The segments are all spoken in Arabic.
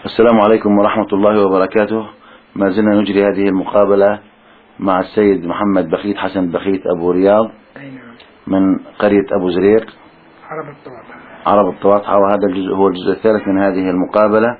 السلام عليكم ورحمة الله وبركاته. ما زلنا نجري هذه المقابلة مع السيد محمد بخيت حسن بخيت أبو رياض من قرية أبو زرير عرب الطواطحة، وهذا الجزء هو الجزء الثالث من هذه المقابلة.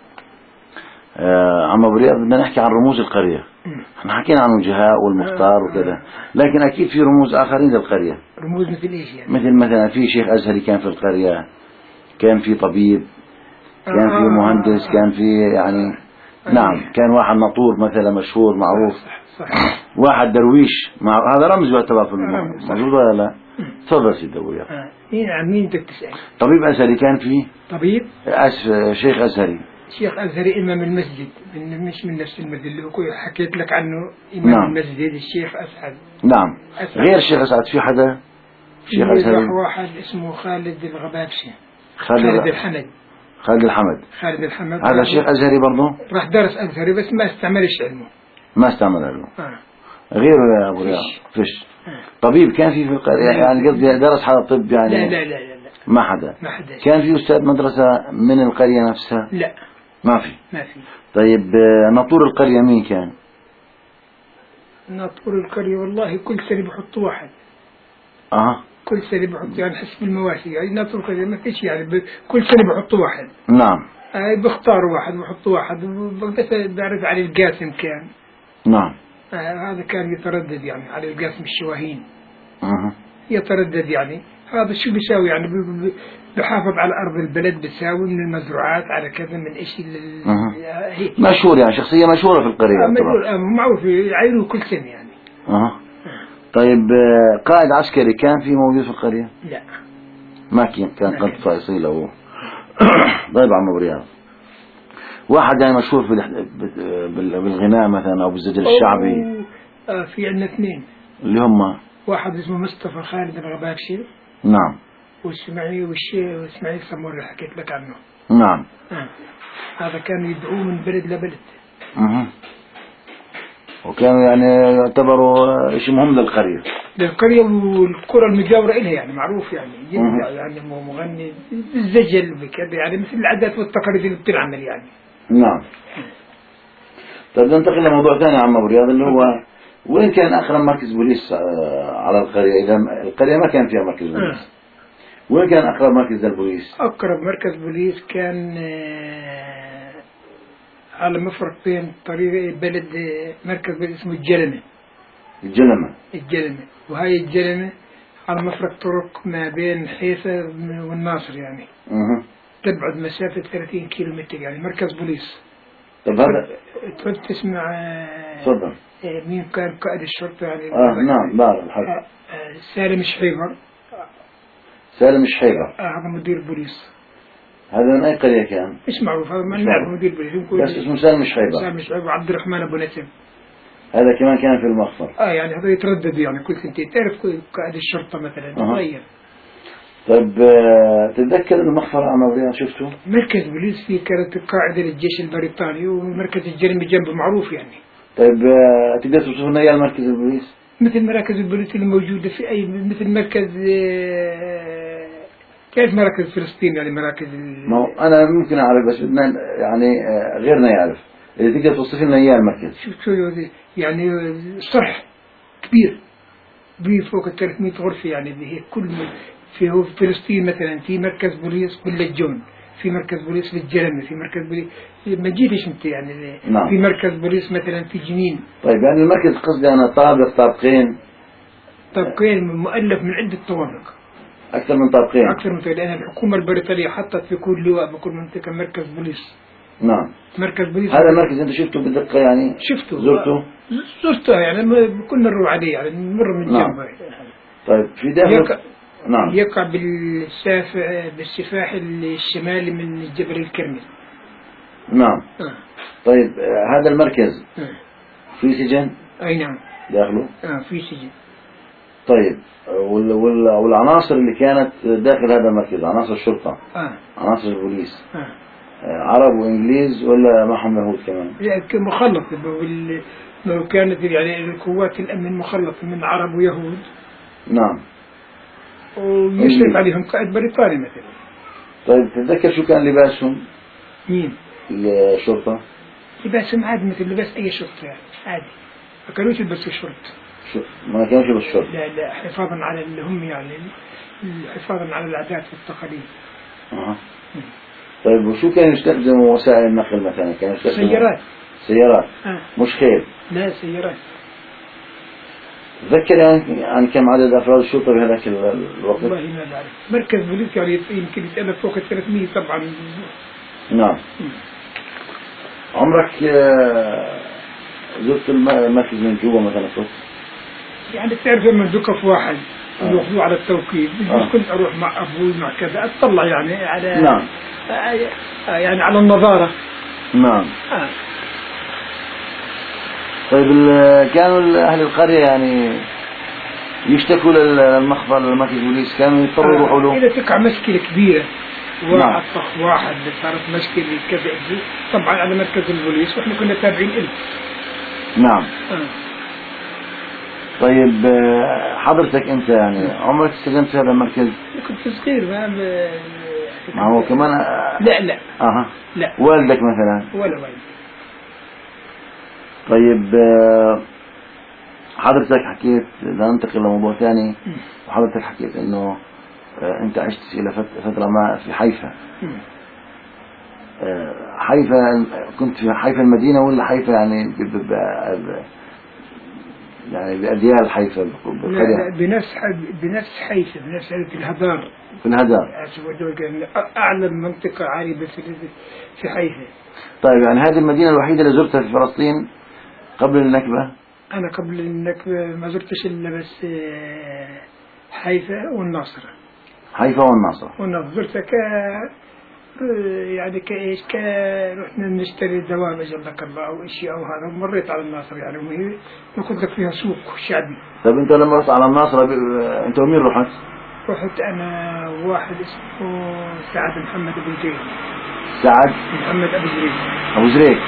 عم أبو رياض بدنا نحكي عن رموز القرية. احنا حكينا عن الوجهاء والمختار وكذا، لكن أكيد في رموز آخرين للقرية. رموز مثل إيش يعني؟ مثلا في شيخ أزهري كان في القرية، كان في طبيب، كان في مهندس، كان في يعني نعم، كان واحد ناطور مثلا مشهور معروف، صح. واحد درويش هذا رمز يعتبر في موجود ولا لا؟ تفضل سيدي أبو رياض. عن مين بدك تسأل؟ طبيب أزهري كان فيه، طبيب شيخ أزهري. شيخ أزهري إمام المسجد، مش من نفس المسجد اللي حكيت لك عنه. إمام نعم. المسجد الشيخ أسعد. نعم. غير الشيخ أسعد في حدا شيخ أزهري؟ واحد اسمه خالد الغبابشي. خالد الحمد. هذا شيخ أزهري برضه؟ راح درس أزهري بس ما استعملش علمه. ما استعمل علمه. غيره يا أبو رياض فيش. طبيب كان في القرية يعني قصدي درس حدا طب يعني؟ لا. ما حدا. كان في أستاذ مدرسة من القرية نفسها؟ لا ما في. طيب ناطور القرية مين كان؟ ناطور القرية والله كل سنة بحط واحد. كل سنة بحط يعني حسب المواسم، يعني ناطور القرية ما فيش يعني كل سنة بحط واحد. نعم. بختار واحد بحط واحد، بس بعرف علي القاسم كان. نعم. هذا كان يتردد يعني علي القاسم الشواهين. يتردد يعني هذا شو بيساوي يعني بحافظ على أرض البلد، بيساوي من المزروعات على كذا من إشي هيك. مشهور يعني شخصية مشهورة في القرية. معروف يعينوا كل سنة يعني. طيب قائد عسكري كان في موجود في القرية؟ لا ما كان قد فاصيل هو. طيب عم أبو رياض، واحد يعني مشهور بالغناء مثلا أو بالزجل الشعبي؟ في عندنا اثنين اللي هم واحد اسمه مصطفى خالد الغبابشي. نعم. واسماعيل سمور اللي حكيت لك عنه. نعم. هذا كانوا يدعوه من بلد لبلد. وكانوا يعني يعتبروا شيء مهم للقرية والقرى المجاورة إلها يعني معروف يعني يعني مغني الزجل بكذا يعني مثل العادات والتقاليد اللي بتنعمل يعني. نعم. طيب ننتقل لموضوع ثاني عم أبو رياض، اللي هو وين كان أقرب مركز بوليس على القرية؟ إذا القرية ما كان فيها مركز بوليس، وين كان أقرب مركز للبوليس؟ أقرب مركز بوليس كان على مفرق بين طريق بلد مركز بلد اسمه الجلمة. وهاي الجلمة على مفرق طرق ما بين حيفا والناصر يعني. تبعد مسافة 30 كيلومتر يعني مركز بوليس. طب هذا تحب تسمع؟ تفضل. مين كان قائد الشرطة يعني؟ نعم بعرف الحق. سالم شحيبر. هذا مدير بوليس. هذا من أي قرية كان؟ مش معروف، هذا ما نعرف مدير بوليس بس اسمه سالم شحيبر. عبد الرحمن أبو نسم. هذا كمان كان في المخفر. يعني هذا يتردد يعني كل سنتين، تعرف قائد الشرطة مثلا تغير. طيب تتذكر المخفر عم أبو رياض شفته؟ مركز بوليس فيه كانت قاعدة للجيش البريطاني، ومركز الجريمة جنبه معروف يعني. طيب تقدر توصف لنا اياه مركز البوليس؟ مثل مراكز البوليس اللي موجودة في أي مثل مركز كيف مراكز فلسطين يعني مراكز ما أنا ممكن أعرف بس بدنا يعني غيرنا يعرف. إذا تقدر توصف لنا إياه المركز. شو يعني صرح كبير بفوق 300 غرفة يعني هيك كل في فلسطين مثلا في مركز بوليس باللجون، في مركز بوليس في الجرمة، في مركز بوليس ما جيتش انت يعني. نعم. في مركز بوليس مثلا في جنين. طيب يعني المركز قصدي أنا طابقين مؤلف من عدة طوابق. أكثر من طابقين. لأن الحكومة البريطانية حطت في كل لواء بكل منطقة مركز بوليس. نعم. مركز بوليس. هذا المركز أنت شفته بدقة يعني؟ شفته. زرته يعني كنا نروح عليه يعني نمر من جنبه. طيب في داخل نعم. يقع بالسفاح الشمالي من جبل الكرمل. نعم. طيب هذا المركز في سجن؟ أي نعم. داخله؟ في سجن. طيب والعناصر اللي كانت داخل هذا المركز، عناصر الشرطة، عناصر البوليس، عرب وإنجليز ولا معهم يهود كمان؟ مخلط كانت يعني القوات الأمن مخلطة من عرب ويهود. نعم. ويشرف عليهم قائد بريطاني مثلا. طيب تتذكر شو كان لباسهم؟ مين؟ الشرطة؟ لباسهم عادي مثل لباس أي شرطة يعني عادي، ما كانوش يلبسوا شرط. ما كانوش يلبسوا شرط؟ لا لا، حفاظا على اللي هم يعني حفاظا على العادات والتقاليد. طيب وشو كانوا يستخدموا وسائل النقل مثلا؟ كانوا يستخدموا سيارات. مش خيل؟ لا سيارات. تذكر يعني كم عدد أفراد الشرطة بهذاك الوقت؟ والله ما بعرف، مركز بوليس يعني يمكن يتألف فوق 300 طبعا. نعم. عمرك زرت المركز من جوا مثلا كنت؟ يعني تعرف لما ذكر في واحد يأخذوه على التوكيد، كنت أروح مع أبوي مع كذا أطلع يعني على نعم يعني على النظارة. نعم. طيب كانوا أهل القرية يعني يشتكوا للمخبر للمركز البوليس، كانوا يضطروا يروحوا له؟ إذا تقع مشكلة كبيرة واحد طخ واحد صارت مشكلة كذا طبعا على مركز البوليس وإحنا كنا تابعين له. نعم. طيب حضرتك أنت يعني عمرك استخدمت هذا المركز؟ كنت صغير ما هو كمان لا لا. والدك مثلا؟ ولا والد. طيب حضرتك حكيت، لننتقل لموضوع ثاني، وحضرتك حكيت انه انت عشت الى فترة ما في حيفا. حيفا كنت في حيفا المدينة ولا حيفا يعني يعني بأديال حيفا؟ لا بنفس حيفا، بنفس الهدار. في الهدار أعلى منطقة عالية في حيفا. طيب يعني هذه المدينة الوحيدة اللي زرتها في فلسطين قبل النكبة؟ أنا قبل النكبة ما زرتش إلا بس حيفا والناصرة. حيفا والناصرة زرتها يعني كإيش رحنا نشتري دوام جزاك الله أو إشي أو هذا، مريت على الناصرة يعني وهي ناخذ لك فيها سوق شعبي. طيب أنت لما رحت على الناصرة أنت ومين رحت؟ رحت أنا واحد اسمه سعد محمد أبو زريق. سعد محمد أبو زريق. أبو زريق.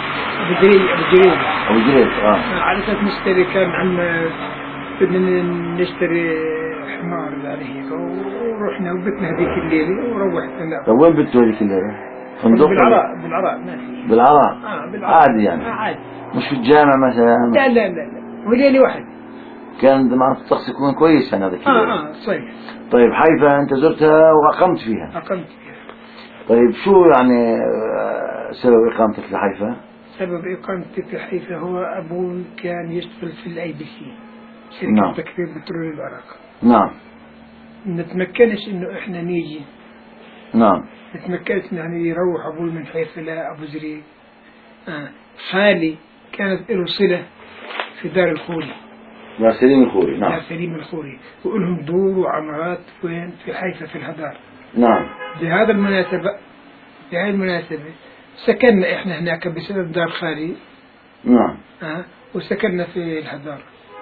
على أساس نشتري، كان عندنا بدنا نشتري حمار يعني هيك، ورحنا وبتنا هذيك الليلة وروحت هنا. طيب وين بتوا هذيك الليلة؟ فندق؟ بالعراء ما في. بالعراء؟ عادي يعني؟ عادي. مش في الجامع مثلا؟ لا وليلة واحد. كان معناته الطقس يكون كويس يعني هذيك الليلة؟ صحيح. طيب حيفا أنت زرتها وأقمت فيها؟ أقمت فيها. طيب شو يعني سبب إقامتك في حيفا؟ سبب إقامتي في حيفا هو أبوي كان يشتغل في الIBC، شركة تكرير بترول العراق. نعم. نتمكنش إنه إحنا نيجي. نعم. نتمكنش يعني يروح أبوي من حيفا لأبو زريق. خالي كانت له صلة في دار الخوري. دار سليم الخوري. نعم. دار سليم الخوري، وإلهم دور وعمارات وين في حيفا في الهدار. نعم. بهذه المناسبة سكننا إحنا هناك بسبب دار خالي. نعم. وسكننا في الهدار.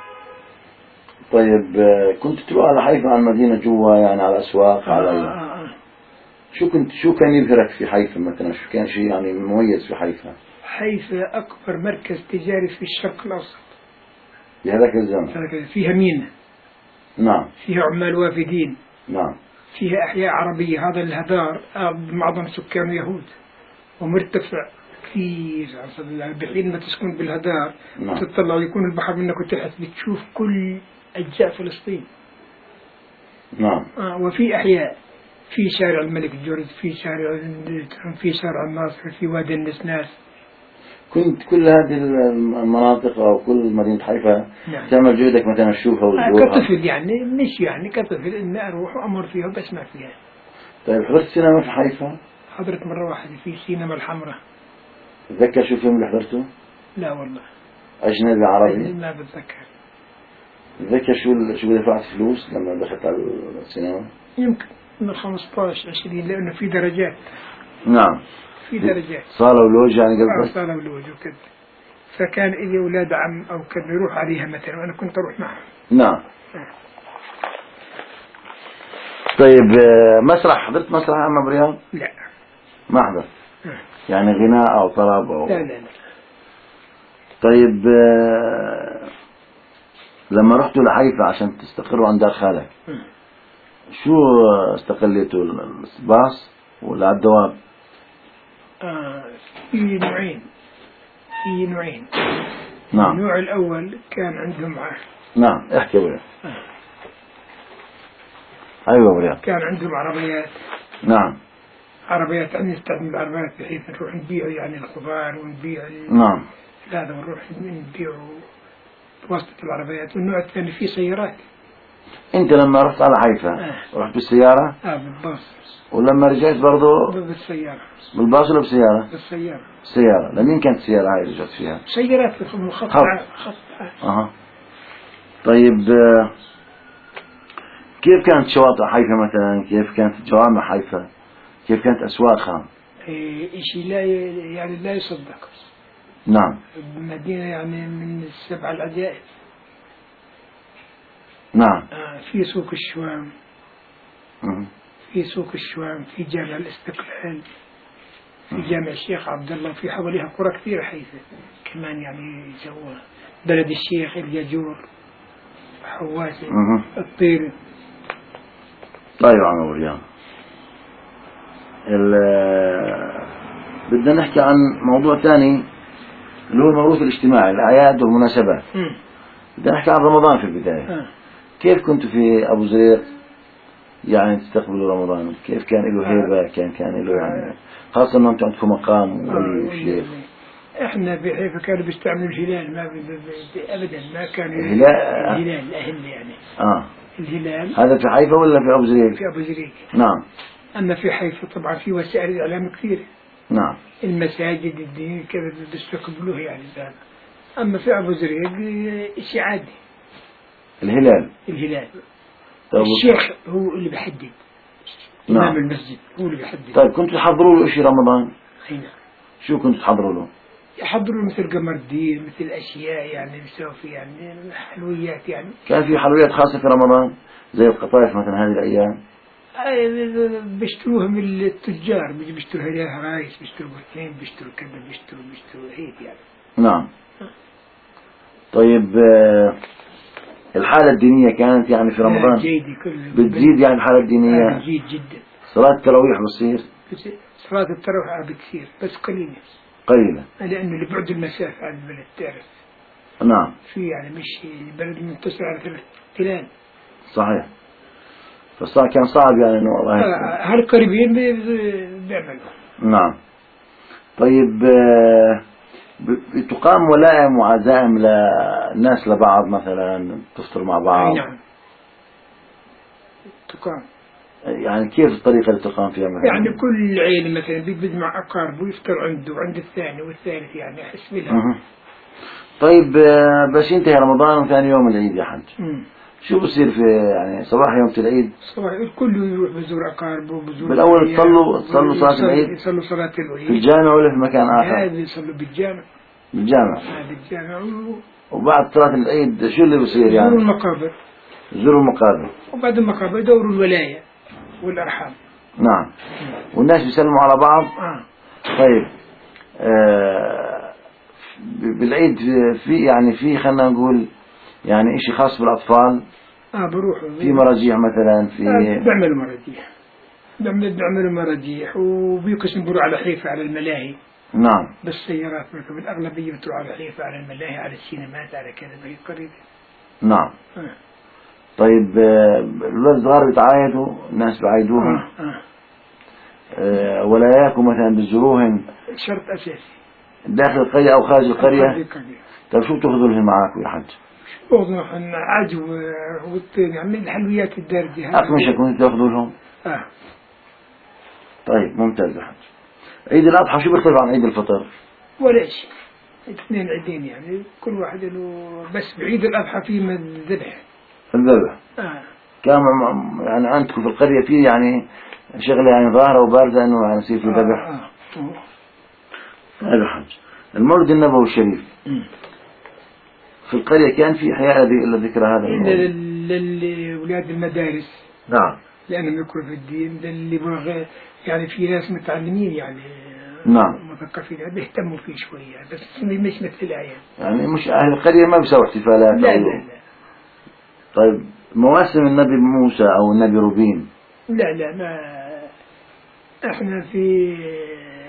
طيب كنت تروح على حيفا على المدينة جوا يعني على الأسواق على شو كان يبهرك في حيفا مثلا؟ شو كان شيء يعني مميز في حيفا؟ حيفا أكبر مركز تجاري في الشرق الأوسط بهذاك الزمن. فيها مينا. نعم. فيها عمال وافدين. نعم. فيها أحياء عربية. هذا الهدار معظم سكانه يهود ومرتفع كثير، بحين ما تسكن بالهدار تطلع ويكون البحر منك وتحت بتشوف كل أجزاء فلسطين. نعم. وفي أحياء في شارع الملك جورج، في شارع الناصر، في وادي النسناس. كنت كل هذه المناطق أو كل مدينة حيفا تعمل جهدك مثلا تشوفها وتزورها؟ كطفل يعني، مش يعني كطفل إني أروح وأمر فيها وبسمع فيها. طيب حضرت سينما في حيفا؟ حضرت مرة واحدة في سينما الحمراء. تذكر شو الفيلم اللي حضرته؟ لا والله. أجنبي عربي؟ ما بتذكر. تذكر شو دفعت فلوس لما دخلت على السينما؟ يمكن من 15-20 لأنه في درجات. نعم. في درجات. صالة ولوج يعني قصدك؟ صالة ولوج وكذا. فكان إلي أولاد عم أو كذا يروح عليها مثلا وأنا كنت أروح معهم. نعم. طيب مسرح، حضرت مسرح عم برياض؟ لا. ما حضرت؟ يعني غناء أو طرب أو؟ لا. طيب لما رحتوا لحيفا عشان تستقروا عند دار خالك شو استقليتوا، الباص ولا على الدواب؟ في نوعين. نعم. النوع الأول كان عندهم نعم احكي أبو رياض. أيوة أبو رياض. كان عندهم عربيات. نعم. عربيات أن نستخدم العربيات بحيث نروح نبيع يعني الخضار ونبيع نعم. هذا ونروح نبيع بواسطة العربيات. والنوع الثاني فيه سيارات. أنت لما رحت على حيفا رحت بالسيارة؟ بالباص. ولما رجعت برضو؟ بالسيارة. بالباص ولا بالسيارة؟ بالسيارة. بالسيارة. لمين كانت السيارة هاي اللي رجعت فيها؟ سيارات في خط. طيب كيف كانت شواطئ حيفا مثلا؟ كيف كانت جوامع حيفا؟ كيف كانت أسواقها؟ شيء لا يصدق. نعم. مدينة يعني من السبع العجائب. نعم. في سوق الشوام. في سوق الشوام، في جامع الاستقلال، في جامع الشيخ عبد الله، في حواليها قرى كثيرة حيث كمان يعني جوها بلد الشيخ، الياجور، حواسي، الطير. طيب عم أبو رياض، بدنا نحكي عن موضوع ثاني اللي هو الموروث الاجتماعي، الأعياد والمناسبات. بدنا نحكي عن رمضان في البداية. كيف كنت في أبو زرير يعني تستقبلوا رمضان؟ كيف كان له هيبة؟ كان له يعني خاصة أنه أنتم عندكم مقام ولي وشيخ. إحنا بحيفا كانوا بيستعملوا الهلال، ما أبدا ما كان الهلال الأهل يعني. الهلال هذا في حيفا ولا في أبو زرير؟ في أبو زرير. نعم. أما في حيفا طبعا في وسائل الإعلام كثيرة. نعم. المساجد الدين كذا بيستقبلوه يعني ذا. أما في أبو زرير شيء عادي. الهلال. الشيخ هو اللي بيحدد. نعم. إمام المسجد هو اللي بيحدد. طيب كنتوا تحضروا له شيء رمضان؟ أي نعم. شو كنتوا تحضروا له؟ يحضروا مثل قمر الدين، مثل أشياء يعني بيسوي في يعني حلويات يعني. كان في حلويات خاصة في رمضان زي القطايف مثلا هذه الأيام؟ بيشتروها من التجار، بيشتروا لها رايس، بيشتروا بطين، بيشتروا كذا، بيشتروا هيك يعني. نعم. طيب الحالة الدينية كانت يعني في رمضان بتزيد يعني الحالة الدينية؟ بتزيد جدا. صلاة التراويح بتصير؟ صلاة التراويح بكثير بس قليلة. لأنه اللي بعد المسافة عن البلد تعرف. نعم. في يعني مش البلد متصل على 3 تلال. صحيح. فصار كان صعب يعني إنه والله هالقريبين بيعملوا. نعم. طيب تقام ولائم وعزائم للناس لبعض مثلا تفطر مع بعض؟ أي نعم تقام. يعني كيف الطريقة اللي تقام فيها مثلا؟ يعني كل عيلة مثلا بيجمع أقاربه ويفطر عنده وعند الثاني والثالث يعني أحس بها. طيب بس ينتهي رمضان وثاني يوم العيد يا حج شو بصير في يعني صباح يوم العيد؟ صباح الكل يروح بزور أقاربه بزور. بالأول تصلوا صلاة العيد؟ يصلوا صلاة العيد في الجامع ولا في مكان آخر؟ هذا يصلوا بالجامع. بالجامع. وبعد صلاة العيد شو اللي بصير يعني؟ زوروا المقابر. وبعد المقابر دوروا الولاية والأرحام. نعم. والناس بيسلموا على بعض. طيب بالعيد في يعني في خلنا نقول يعني إشي خاص بالأطفال. بروحوا في مراجيح مثلا في بيعملوا مراجيح وبيقسم بروح على حيفا على الملاهي. نعم. بالسيارات مثلا الأغلبية بتروح على حيفا على الملاهي على السينمات على كذا بهي قريبة. نعم. طيب الولاد الصغار بيتعايدوا الناس بعايدوهم. ولاياكم مثلا بتزوروهم شرط أساسي داخل القرية أو خارج القرية. طيب شو بتاخذوا لهم معاكم يا حج؟ عجو والطين يعني الحلويات الداردة. أقمشة كنتوا تاخذوا لهم؟ طيب ممتاز يا حج. عيد الأضحى شو بيختلف عن عيد الفطر؟ ولا شيء. 2 عيدين يعني كل واحد له بس بعيد الأضحى فيه من الذبح. كان يعني عندكم في القرية فيه يعني شغلة يعني ظاهرة وبارزة إنه يعني يصير في ذبح. هذا حج. المولد النبوي الشريف في القرية كان في إحياء لذكرى هذا للولاد المدارس. نعم. لأنهم يقروا في الدين اللي بغى يعني في ناس متعلمين يعني. نعم. مثقفين بيهتموا فيه شوية بس مش مثل الأعياد. يعني مش أهل القرية ما بيسووا احتفالات. لا. طيب مواسم النبي موسى أو النبي روبين؟ لا ما احنا في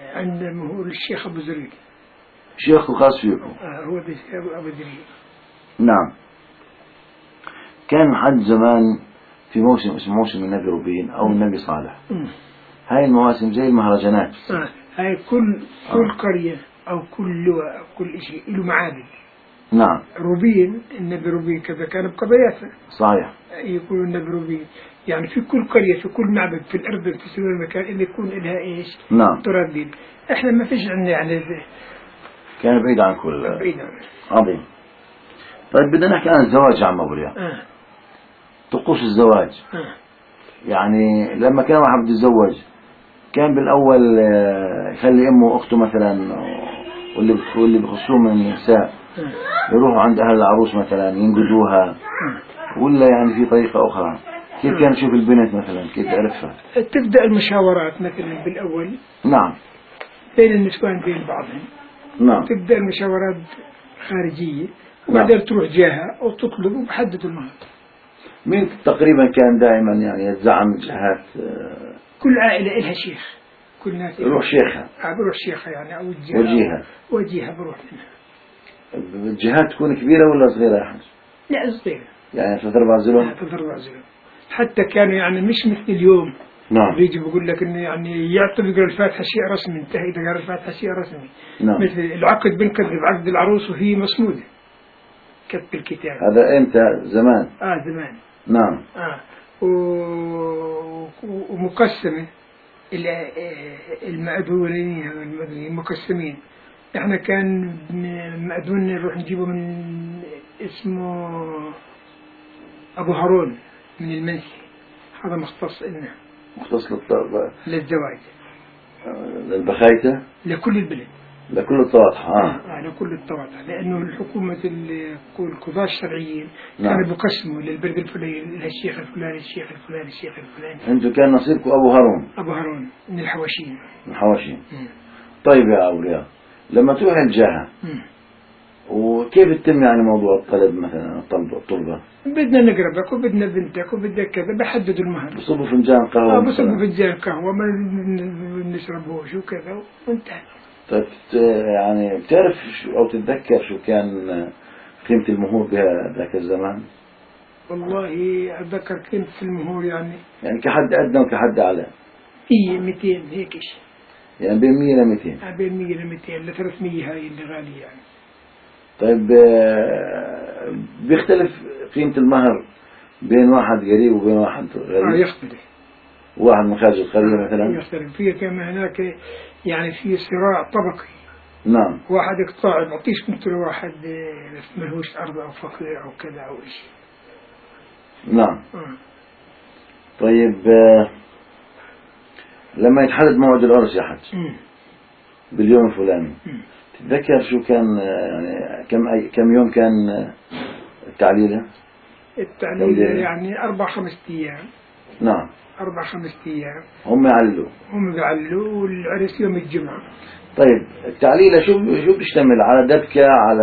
عند هو الشيخ أبو زريق. شيخ خاص فيكم؟ هو أبو زريق. نعم. كان حد زمان في موسم اسمه موسم النبي روبين أو النبي صالح. هاي المواسم زي المهرجانات. هاي كل قرية أو كل لواء أو كل شيء له معابد. نعم. روبين النبي روبين كذا كان بقبياته. صحيح. يقولوا النبي روبين يعني في كل قرية في كل معبد في الأرض في سوى المكان اللي يكون لها إيش؟ نعم. تردد. إحنا ما فيش عندنا يعني كان بعيد عن كل. بعيد عن. عظيم. طيب بدنا نحكي عن الزواج يا عم أبو رياض. طقوس الزواج. يعني لما كان واحد بده يتزوج كان بالأول يخلي أمه وأخته مثلا واللي بخصوه من النساء يروحوا عند أهل العروس مثلا ينقذوها، ولا يعني في طريقة أخرى؟ كيف كان يشوف البنت مثلا كيف يعرفها؟ تبدأ المشاورات مثلا بالأول. نعم. بين النسوان بين بعضهم. نعم. تبدأ المشاورات خارجية وبعدين تروح جهة وتطلب وبحددوا المهر. مين تقريبا كان دائما يعني يتزعم الجهات؟ كل عائلة لها شيخ، كل ناس يروح شيخها. بروح شيخها يعني أو وجيهة بروح منها. الجهات تكون كبيرة ولا صغيرة يا حاج؟ لا صغيرة. يعني 3-4 زلم؟ 3-4 زلم. حتى كانوا يعني مش مثل اليوم. نعم. بيجي بقول لك إنه يعني يعطي يقرأ الفاتحة شيء رسمي، انتهى إذا قرأ الفاتحة شيء رسمي. نعم. مثل العقد بنكتب عقد العروس وهي مصمودة كتب الكتاب. هذا إمتى؟ زمان؟ زمان. نعم. ومقسمة المأذونين مقسمين. احنا كان مأذون نروح نجيبه من اسمه أبو هارون من المنسي، هذا مختص لنا. مختص للزواج. للبخايتة؟ لكل البلد. لكل الطواطح. لكل الطواطح، لأنه الحكومة القضاة الشرعيين نعم. كانوا بيقسموا للبلد الفلاني للشيخ الفلاني الشيخ الفلاني الشيخ الفلاني. أنتوا كان نصيبكم أبو هارون؟ أبو هارون من الحواشين. من الحواشين. طيب يا أبو رياض، لما تروح الجهة وكيف يتم يعني موضوع الطلب مثلا الطلبة؟ بدنا نقربك وبدنا بنتك وبدنا كذا، بحددوا المهر. بصبوا فنجان قهوة. بصبوا فنجان قهوة ما نشربوش وكذا وانتهى. طيب يعني بتعرف أو تتذكر شو كان قيمة المهور بهذاك الزمان؟ والله أتذكر قيمة المهور يعني كحد أدنى وكحد أعلى. 200 هيكش. يعني بين 100 ل 200. بين 100 ل 200 ل 300 هاي اللي غالية يعني. طيب بيختلف قيمة المهر بين واحد قريب وبين واحد غريب؟ يختلف. واحد من خارج القرية مثلا؟ يختلف. فيه كما هناك يعني في صراع طبقي. نعم. واحد يقطع ما يعطيش مثل واحد ملهوش أرض أو فقير أو كذا أو شيء. نعم. طيب لما يتحدد موعد العرس يا حج باليوم الفلاني تتذكر شو كان يعني كم يوم كان التعليلة؟ التعليلة يعني 4-5 أيام. نعم. 4-5 أيام. هم يعللوا والعرس يوم الجمعة. طيب التعليلة شو بتشتمل على دبكة على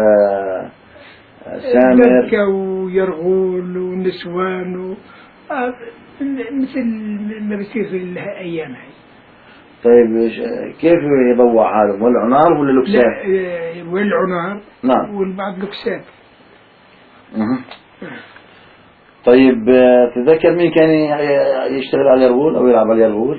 سامر؟ دبكة ويرغول ونسوان مثل ما بيصير في الأيام هاي. طيب كيف يضوع حالهم؟ والعنار ولا لوكسات؟ لا والعنار. نعم. والبعض لوكسات. طيب تتذكر مين كان يشتغل على اليرغول أو يلعب على اليرغول؟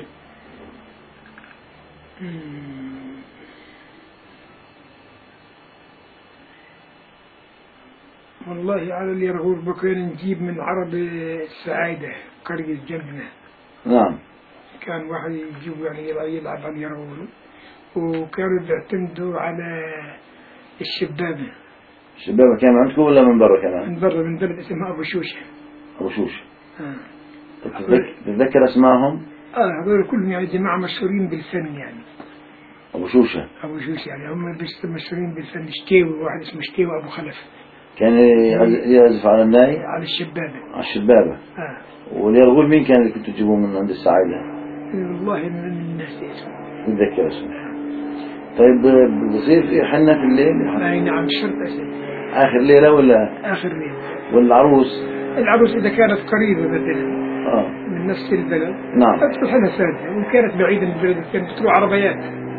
والله على اليرغول بكون نجيب من عرب السعادة قرية جنبنا. نعم. كان واحد يجيب يعني يلعب على اليرغول، وكانوا بيعتمدوا على الشبابة. الشبابة كان عندكم ولا من برا كمان؟ من برا، من بلد اسمها أبو شوشة. أبو شوشة. تتذكر أسمائهم؟ هذول كلهم يعني جماعة مشهورين بالفن يعني. أبو شوشة يعني هم مشهورين بالفن. شتيوي واحد اسمه شتيوي أبو خلف كان يعزف على الناي؟ على الشبابة. على الشبابة. واليرغول مين كان اللي كنتوا تجيبوه من عند السعيدة؟ والله من الناس اسمه نتذكر اسمه. طيب بصير في حنة في الليل؟ أي نعم شرط أسد. آخر ليلة ولا؟ آخر ليلة. والعروس إذا كانت قريبة مثلا من نفس البلد نعم تدخل حنة سادة، وإن كانت بعيدة من البلد كانت تروح عربيات.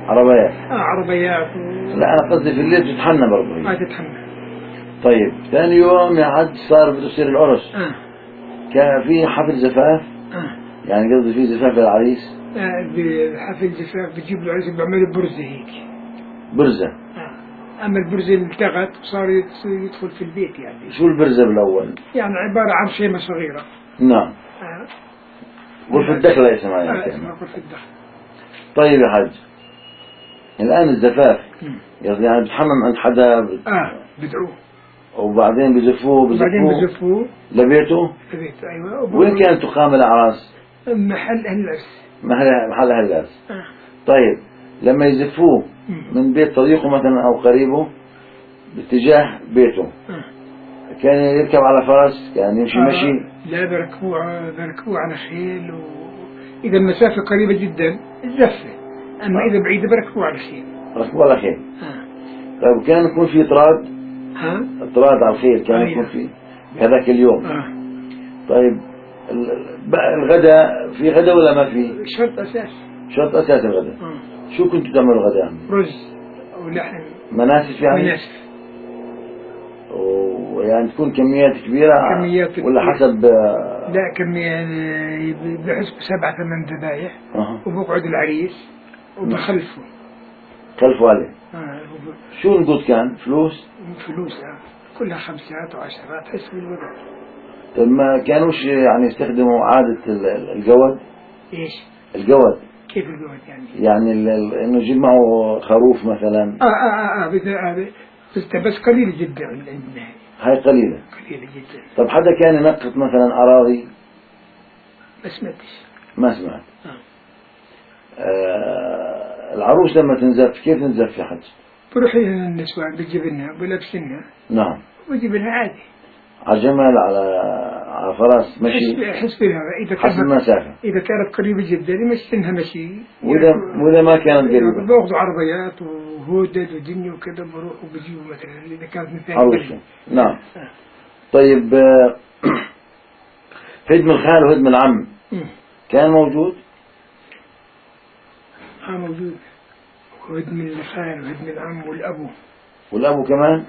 عربيات. عربيات لا أنا قصدي في الليل تتحنى برضه هي. ما تتحمل. طيب ثاني يوم يا حج صار بده يصير العرس. كان في حفل زفاف. يعني قصدي في زفاف للعريس. بحفل زفاف بتجيب العريس بيعملوا برزة هيك. برزة. أما البرزة التغت وصار يدخل في البيت يعني. شو البرزة بالأول؟ يعني عبارة عن خيمة صغيرة. نعم. غرفة الدخلة اسمها يعني. اسمها غرفة الدخل. طيب يا حج الآن الزفاف يعني بتحمم عند حدا بدعوه وبعدين بزفوه لبيته. أيوة. وين كانت تقام الأعراس؟ محل أهل العرس. محل أهل العرس. طيب لما يزفوه من بيت صديقه مثلا أو قريبه باتجاه بيته كان يركب على فرس، كان يمشي مشي؟ لا بركبوه على خيل، إذا المسافة قريبة جدا الزفة، أما إذا بعيدة بركبوه على خيل. ركبوه على خيل. طيب كان يكون في طراد؟ طراد على الخيل كان يكون في هذاك اليوم. طيب الغداء في غداء ولا ما في؟ شرط أساس الغداء. شو كنتوا تعملوا غداء؟ رز ولحم. مناسف يعني؟ مناسف. ويعني تكون كميات كبيرة ولا حسب؟ لا كمية بحسب 7-8 ذبايح. وبقعد العريس وبخلفه. خلفوا عليه. شو النقود كان؟ فلوس كلها 5 و10 حسب الوضع. طيب ما كانوش يعني يستخدموا عادة الجود؟ ايش؟ الجود. كيف الجود يعني؟ يعني انه يجيب معه خروف مثلا. بس قليل جدا عندنا. هاي قليلة جدا. طب حدا كان ينقط مثلا أراضي؟ ما سمعت. العروس لما تنزف كيف تنزف يا حج؟ بروح النسوان بجيبنها بلبسنها. نعم. وجيبنها عادي. على جمل على فرس مشي. حسب المسافة. إذا كانت قريبة جدا يمشينها مشي. وإذا ما كانت قريبة بأخذوا عربيات وهودد ودنيا وكذا بروح وبجيبوا مثلا إذا كانت من ثاني عروسه. نعم. طيب هدم الخال وهدم العم كان موجود؟ موجود. وهدم الخال وهدم العم والأبو كمان؟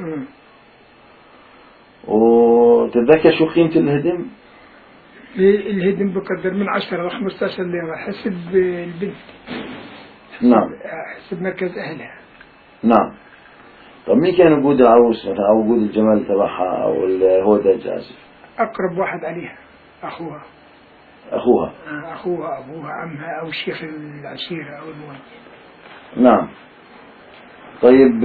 وتتذكر شو قيمة الهدم؟ الهدم بقدر من 10 ل 15 ليرة حسب البنت. نعم. حسب مركز أهلها. نعم. طب مين كان وجود العروس مثلا أو وجود الجمال تبعها أو الهودج آسف؟ أقرب واحد عليها أخوها. أخوها، أبوها، عمها، أو شيخ العشيرة أو الموجه. نعم. طيب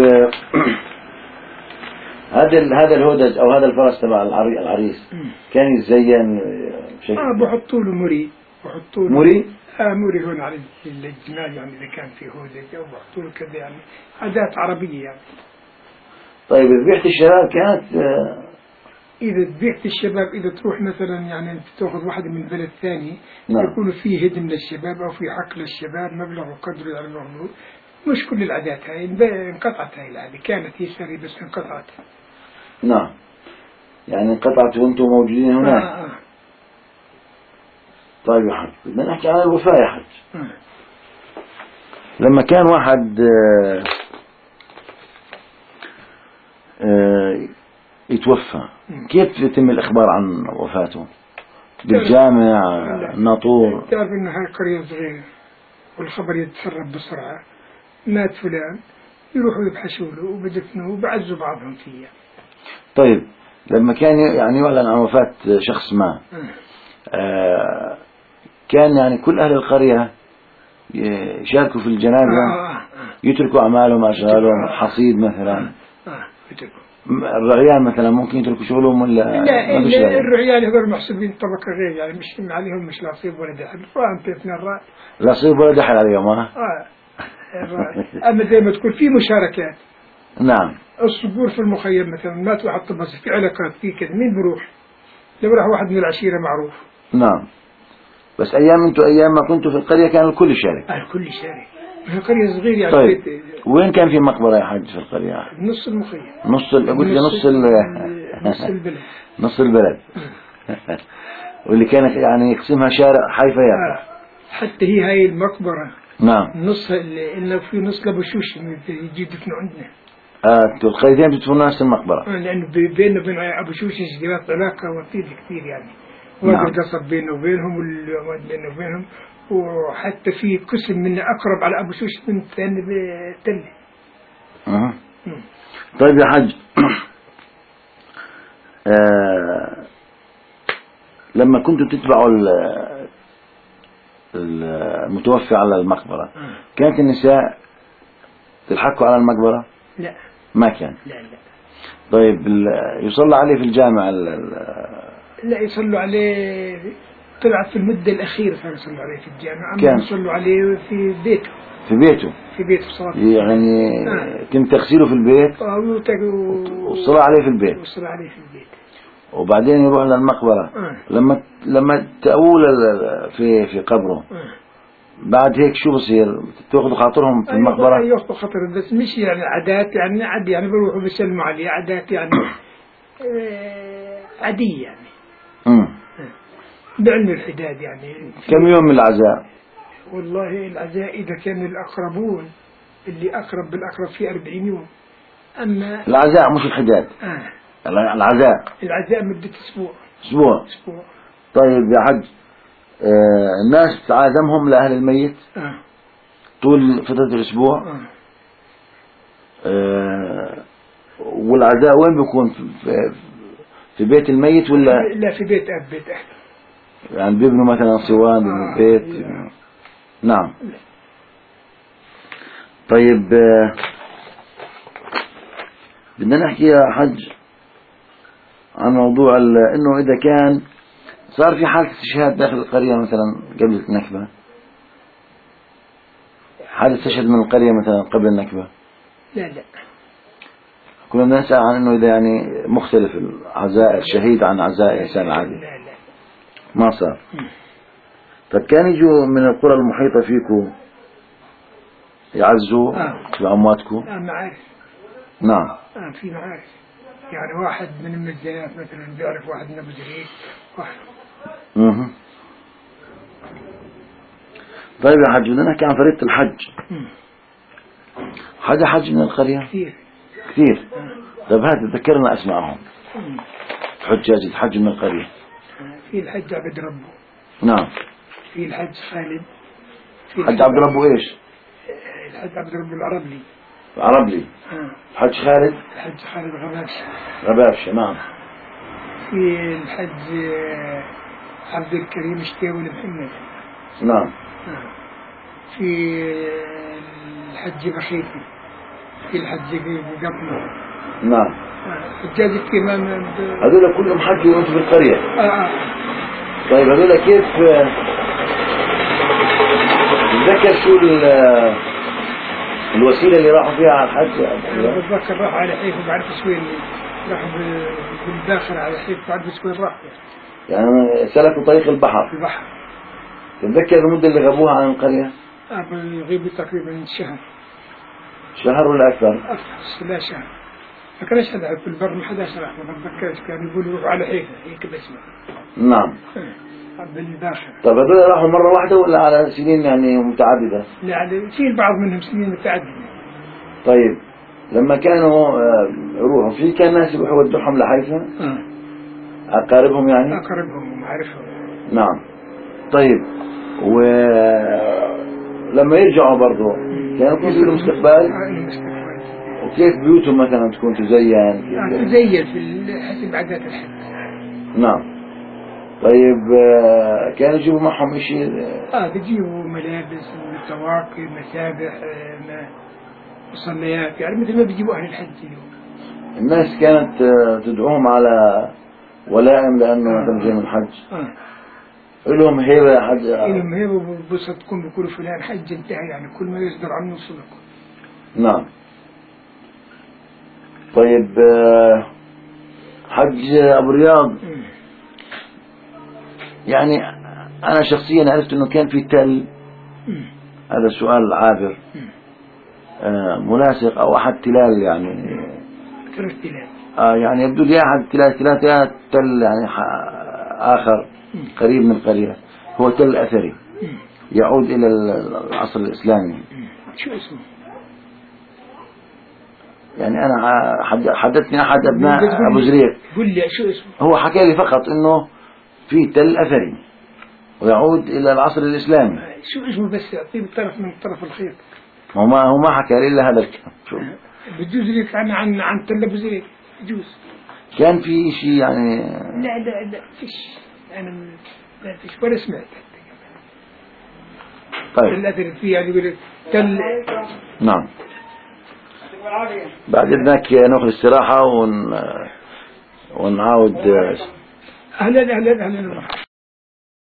هذا الهودج أو هذا الفرس تبع العريس كان يتزين بشكل بحطوا له مري. مري هون على الجمال يعني إذا كان في هودج أو بحطوا له كذا يعني عادات عربية يعني. طيب ذبيحة الشباب كانت إذا ذبيحة الشباب إذا تروح مثلا يعني أنت تأخذ واحد من بلد ثاني. نعم. يكون فيه هدم للشباب أو في حق للشباب مبلغ وقدره يعني المغلوب. مش كل العادات هاي انقطعت، هاي العادة كانت هي سري بس انقطعت. نعم. يعني انقطعت وانتم موجودين هناك. طيب يا حج بدنا نحكي عن الوفاة يا حج. لما كان واحد يتوفى كيف يتم الإخبار عن وفاته؟ بالجامع ناطور؟ تعرف إنه هاي قرية صغيرة والخبر يتسرب بسرعة. مات فلان يروحوا يبحثوا له وبدفنوه وبعزوا بعضهم فيه. طيب لما كان يعني يعلن عن وفاة شخص ما كان يعني كل أهل القرية يشاركوا في الجنازة. يتركوا أعمالهم أشغالهم حصيد مثلا. يتركوا. الرعيان مثلا ممكن يتركوا شغلهم ولا لا الرعيان هذول محسوبين طبقة غير يعني مش عليهم مش لاصيب ولا دحل. فأنت اثنين الرأي لاصيب ولا دحل عليهم أما زي ما تقول في مشاركات. نعم. الصقور في المخيم مثلا ما تروح بس في علاقات في كذا مين بروح؟ لو راح واحد من العشيرة معروف. نعم. بس أيام ما كنتوا في القرية كان الكل يشارك. الكل يشارك. هي قرية صغيرة يعني. طيب وين كان في مقبرة يا حاج في القرية؟ نص المخيم. قلت لي نص البلد. نص البلد. واللي كان يعني يقسمها شارع حيفا. حتى هي هاي المقبرة نعم. نص إلا في نص لأبو شوش يجي يدفنوا عندنا. القريتين بيدفنوا نفس المقبرة. لأنه بيننا وبين أبو شوش جديات علاقة وطيدة كثير يعني. وقت قصب بينه وبينهم والواد بينه وبينهم، وحتى في قسم من أقرب على أبو شوش من ثاني بالتلة. طيب يا حج، لما كنتوا تتبعوا المتوفي على المقبرة كانت النساء تلحقوا على المقبرة؟ لا ما كان. لا. طيب يصلى عليه في الجامع؟ لا، يصلوا عليه طلعت في المدة الأخيرة كانوا يصلوا عليه في الجامع، أما يصلوا عليه في بيته. في بيته صلاة يعني كنت تغسيله في البيت والصلاة عليه في البيت. وبعدين يروح للمقبرة. لما تأول في قبره بعد هيك شو بصير؟ تاخذوا خاطرهم في المقبرة؟ ياخذوا خاطرهم، بس مش يعني عادات، يعني عادي، يعني بيروحوا بيسلموا عليه عادات يعني عادية يعني. بعلم الحداد يعني. كم يوم من العزاء؟ والله العزاء إذا كانوا الأقربون اللي أقرب بالأقرب في 40 يوم. أما العزاء مش الحداد. العزاء مدة أسبوع. طيب يا حج، الناس تعازمهم لأهل الميت طول فترة الأسبوع. والعزاء وين بيكون؟ في بيت الميت ولا؟ لا، في بيت أهله. يعني بيبنوا مثلا صوان بالبيت؟ نعم. طيب بدنا نحكي يا حج عن موضوع انه اذا كان صار في حادث استشهاد داخل القرية مثلا قبل النكبة، حادث استشهاد من القرية مثلا قبل النكبة. لا كنا نسأل عن انه اذا يعني مختلف عزاء الشهيد عن عزاء انسان عادي. لا ما صار. طب كان يجوا من القرى المحيطة فيكم يعزوا في أمواتكم؟ معارف. نعم. في معارف، يعني واحد من المزيات مثلا بيعرف واحد من أبو زريق واحد. طيب يا حج، بدنا نحكي عن طريقة الحج. حدا حج من القرية؟ كثير. طيب هات تذكرنا أسمائهم حجاج الحج من القرية. في الحج عبد ربه. نعم. في الحج خالد. حج عبد ربه ايش؟ الحج عبد ربه العربلي. الحج خالد. الحج خالد غباشة. نعم. في الحج عبد الكريم شتاوي محمد. نعم. في الحج بخيتي. في الحج قطمة. نعم. حجاج الكمام. هذول كلهم حجوا وانتم في القرية؟ طيب هذول كيف تتذكر شو الوسيلة اللي راحوا فيها على الحج؟ بتذكر راحوا على حيف وبعرف شوين راحوا بالداخل على حيف وبعرف شوين راحوا. يعني سلكوا طريق البحر. تتذكر المدة اللي غابوها عن القرية؟ يغيبوا تقريبا شهر ولا أكثر؟ لا شهر. ما كانش هذا في البر، ما حدا شرح، ما بتذكرش، كانوا يقولوا يروحوا على حيفا هيك باسمه. نعم. بالداخل. طيب هذول راحوا مرة واحدة ولا على سنين يعني متعددة؟ لا، في البعض منهم سنين متعددة. طيب لما كانوا يروحوا في كان ناس يروحوا يودوهم لحيفا؟ أقاربهم يعني؟ أقاربهم ومعارفهم. نعم. طيب ولما يرجعوا برضو كانوا يكون لهم استقبال؟ وكيف بيوتهم مثلا تكون تزين؟ تزين في حسب عادات الحج. نعم. طيب كانوا يجيبوا معهم شيء؟ بيجيبوا ملابس وسواقي مسابح مصليات، يعني مثل ما بيجيبوا أهل الحج اليوم. الناس كانت تدعوهم على ولائم لأنه مثلا جاي من الحج. لهم هيبة يا حج؟ لهم هيبة بصدقكم بيقولوا فلان حج انتهى، يعني كل ما يصدر عنه صدق. نعم. طيب حج أبو رياض يعني أنا شخصيا عرفت أنه كان في تل. هذا سؤال عابر. مناسق أو أحد تلال يعني 3 تلال. يعني يبدو لي أحد تلال تل يعني آخر قريب من القرية هو تل أثري. يعود إلى العصر الإسلامي. شو اسمه؟ يعني أنا حدثني أحد أبناء أبو زرير، قل لي شو اسمه. هو حكى لي فقط إنه في تل أثري ويعود إلى العصر الإسلامي. شو اسمه بس يعطيه طرف من طرف الخيط. هو ما حكى لي إلا هذا الكلام. شو بجوز لك عن تل أبو زرير بجوز. كان في شيء يعني؟ لا فيش، أنا ما فيش ولا سمعت. طيب الأثر فيه يعني يقول تل. نعم. بعد إذنك نأخذ استراحة ونعاود. أهلا.